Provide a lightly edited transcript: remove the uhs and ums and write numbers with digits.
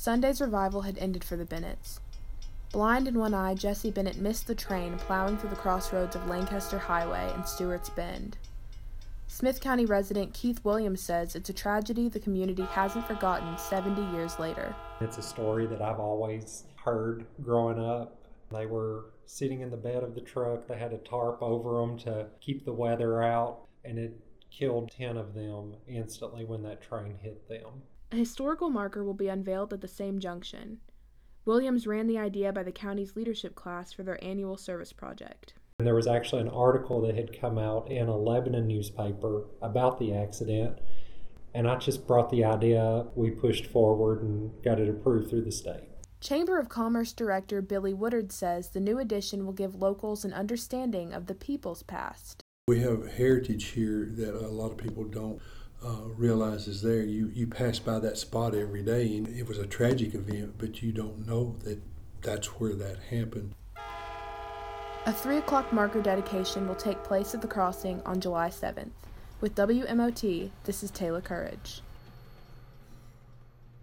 Sunday's revival had ended for the Bennetts. Blind in one eye, Jesse Bennett missed the train plowing through the crossroads of Lancaster Highway and Stewart's Bend. Smith County resident Keith Williams says it's a tragedy the community hasn't forgotten 70 years later. It's a story that I've always heard growing up. They were sitting in the bed of the truck. They had a tarp over them to keep the weather out, and it killed 10 of them instantly when that train hit them. A historical marker will be unveiled at the same junction. Williams ran the idea by the county's leadership class for their annual service project. And there was actually an article that had come out in a Lebanon newspaper about the accident, and I just brought the idea up. We pushed forward and got it approved through the state. Chamber of Commerce Director Billy Woodard says the new addition will give locals an understanding of the people's past. We have heritage here that a lot of people don't realize is there. You pass by that spot every day, and it was a tragic event, but you don't know that that's where that happened. A 3 o'clock marker dedication will take place at the crossing on July 7th. With WMOT, this is Taylor Courage.